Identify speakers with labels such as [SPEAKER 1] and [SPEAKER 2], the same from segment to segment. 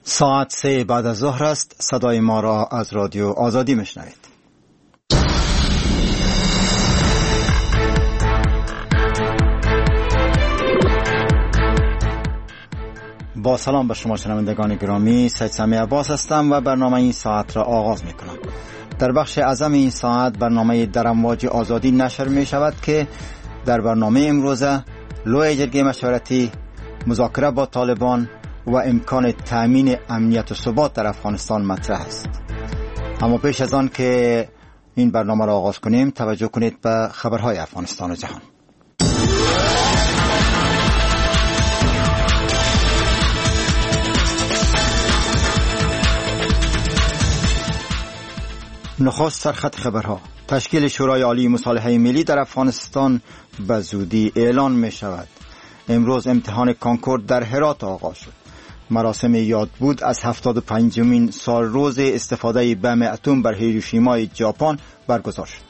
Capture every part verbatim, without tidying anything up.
[SPEAKER 1] ساعت سه بعد از ظهر است. صدای ما را از رادیو آزادی میشنوید. با سلام به شما شنوندگان گرامی، سید سمیع عباس هستم و برنامه این ساعت را آغاز میکنم. در بخش اعظم این ساعت برنامه در امواج آزادی نشر می شود که در برنامه امروزه لوی جرگه مشورتی، مذاکره با طالبان و امکان تامین امنیت و ثبات در افغانستان مطرح است. اما پیش از آن که این برنامه را آغاز کنیم، توجه کنید به خبرهای افغانستان و جهان. نخست سرخط خبرها. تشکیل شورای عالی مصالحه ملی در افغانستان به زودی اعلان می شود. امروز امتحان کانکورد در هرات آغاز شد. مراسم یادبود از هفتاد و پنجمین سال روز استفاده بم اتم بر هیروشیمای ژاپن برگزار شد.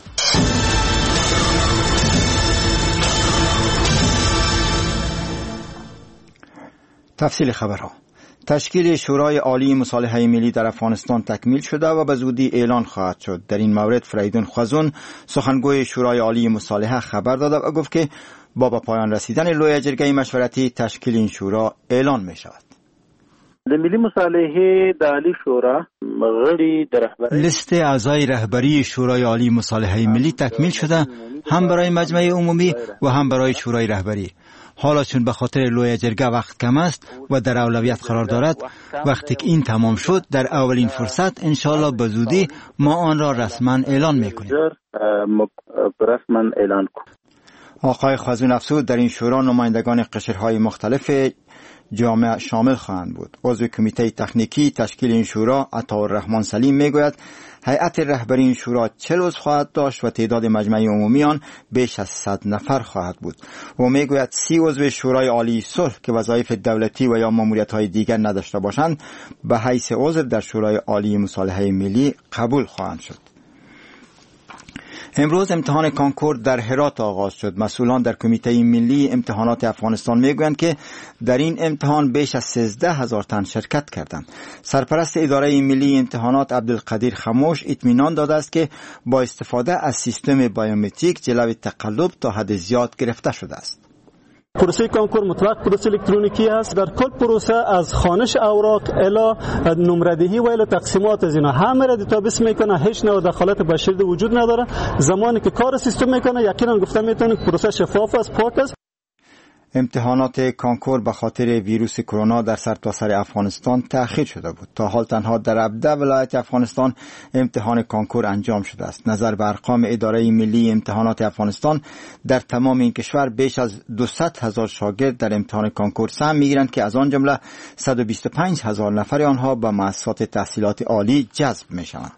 [SPEAKER 1] تفصیل خبرها. تشکیل شورای عالی مصالحه ملی در افغانستان تکمیل شده و به زودی اعلان خواهد شد. در این مورد فریدون خوازون، سخنگوی شورای عالی مصالحه، خبر داد و گفت که با به پایان رسیدن لوی جرگه مشورتی تشکیل این شورا اعلان می شود.
[SPEAKER 2] د ملي مصالحه د عالی شورا غړي د رهبری
[SPEAKER 1] لیست اعضای رهبری شورای عالی مصالحه ملی تکمیل شده، هم برای مجمع عمومی و هم برای شورای رهبری. حالا چون به خاطر لوی جرگه وقت کم است و در اولویت قرار دارد، وقتی که این تمام شد در اولین فرصت انشالله به زودی ما آن را رسما اعلان میکنیم.
[SPEAKER 2] رسما اعلان کنیم.
[SPEAKER 1] آقای خوازون افزود در این شورا نمایندگان قشرهای مختلف جامعه شامل خواهند بود. عضو کمیته تکنیکی تشکیل این شورا عطاالرحمن سلیم میگوید هیئت رهبری این شورا چهل عضو خواهد داشت و تعداد مجمع عمومی آن بیش از صد نفر خواهد بود. و میگوید سی عضو شورای عالی صلح که وظایف دولتی و یا ماموریت‌های دیگر نداشته باشند به حیث عضو در شورای عالی مصالحه ملی قبول خواهند شد. امروز امتحان کانکورد در هرات آغاز شد. مسئولان در کمیته ملی امتحانات افغانستان میگویند که در این امتحان بیش از سیزده هزار تن شرکت کردند. سرپرست اداره ملی امتحانات عبدالقدیر خموش اطمینان داده است که با استفاده از سیستم بیومتریک جلوی تقلب تا حد زیاد گرفته شده است.
[SPEAKER 3] پروسه کانکور مطلق پروسه الکترونیکی است. در کل پروسه از خوانش اوراق الی نمردهی و الی تقسیمات از اینا همه را دیتابیس میکنه، هیچ نوع دخالت بشری وجود نداره. زمانی که کار سیستم میکنه یقینا گفتم میتونه پروسه شفاف است، پاک است.
[SPEAKER 1] امتحانات کانکور به خاطر ویروس کرونا در سرتاسر افغانستان تأخیر شده بود. تا حال تنها در ابدا ولایت افغانستان امتحان کانکور انجام شده است. نظر به ارقام اداره ملی امتحانات افغانستان، در تمام این کشور بیش از دویست هزار شاگرد در امتحان کانکور سهم میگیرند که از آن جمله صد و بیست و پنج هزار نفر آنها به مؤسسات تحصیلات عالی جذب میشوند.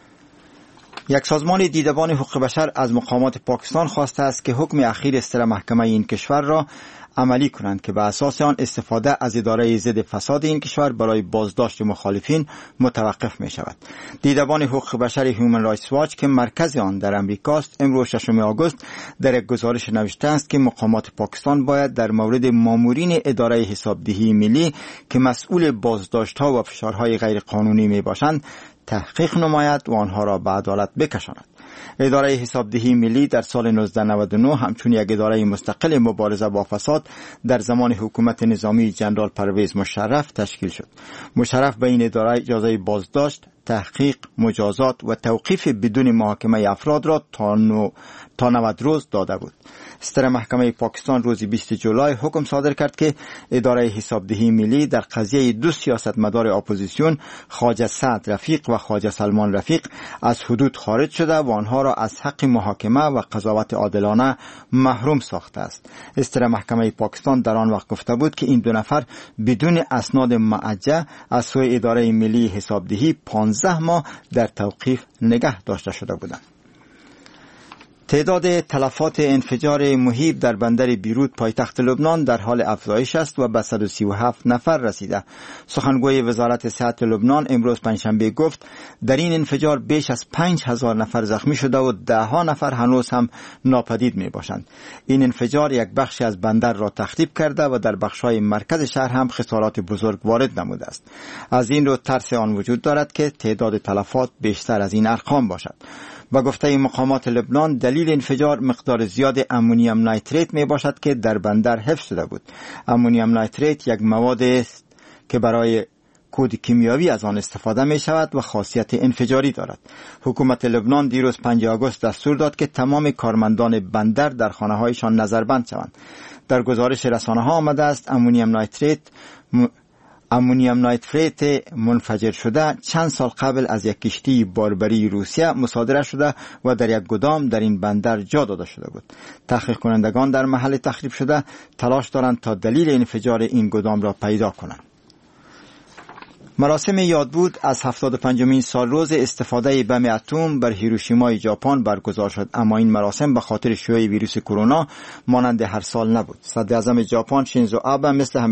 [SPEAKER 1] یک سازمان دیدبان حقوق بشر از مقامات پاکستان خواسته است که حکم اخیر ستر محکمه این کشور را عملی کنند که به اساس آن استفاده از اداره ضد فساد این کشور برای بازداشت مخالفین متوقف می شود. دیدبان حقوق بشر هیومن رایتس واچ که مرکز آن در امریکا است، امروز ششم آگوست در یک گزارش نوشته است که مقامات پاکستان باید در مورد مامورین اداره حسابدهی ملی که مسئول بازداشت ها و فشارهای غیر قانونی می باشند تحقیق نماید و آنها را به عدالت بکشاند. اداره حسابدهی ملی در سال نوزده نود و نه همچون یک اداره مستقل مبارزه با فساد در زمان حکومت نظامی جنرال پرویز مشرف تشکیل شد. مشرف به این اداره اجازه بازداشت، تحقیق، مجازات و توقیف بدون محاکمه افراد را تا, نو... تا نود روز داده بود. ستر محکمه پاکستان روز بیست جولای حکم صادر کرد که اداره حسابدهی ملی در قضیه دو سیاستمدار اپوزیسیون خواجه سعد رفیق و خواجه سلمان رفیق از حدود خارج شده و آنها را از حق محاکمه و قضاوت عادلانه محروم ساخته است. ستر محکمه پاکستان در آن وقت گفته بود که این دو نفر بدون اسناد معجه از سوی اداره ملی حسابدهی پانزده ماه در توقیف نگه داشته شده بودند. تعداد تلفات انفجار مهیب در بندر بیروت پایتخت لبنان در حال افزایش است و به صد و سی و هفت نفر رسیده. سخنگوی وزارت صحت لبنان امروز پنجشنبه گفت در این انفجار بیش از پنج هزار نفر زخمی شده و ده ها نفر هنوز هم ناپدید می باشند. این انفجار یک بخشی از بندر را تخریب کرده و در بخش‌های مرکز شهر هم خسارات بزرگ وارد نموده است. از این رو ترس آن وجود دارد که تعداد تلفات بیشتر از این ارقام باشد. و گفته مقامات لبنان دلیل انفجار مقدار زیاد امونیم نیتریت می باشد که در بندر حفظ شده بود. امونیم نیتریت یک مواد است که برای کود کیمیایی از آن استفاده می شود و خاصیت انفجاری دارد. حکومت لبنان دیروز پنجم آگوست دستور داد که تمام کارمندان بندر در خانه هایشان نظربند شوند. در گزارش رسانه ها آمده است امونیم نیتریت م... امونیم نیتریت منفجر شده چند سال قبل از یک کشتی باربری روسیه مصادره شده و در یک گدام در این بندر جا داده شده بود. تحقیق کنندگان در محل تخریب شده تلاش دارند تا دلیل انفجار این گدام را پیدا کنند. مراسم یادبود از هفتاد و پنجمین سال روز استفاده بم اتم بر هیروشیمای ژاپن برگزار شد، اما این مراسم به خاطر شیوع ویروس کرونا مانند هر سال نبود. صدر اعظم ژاپن شینزو آبه مثل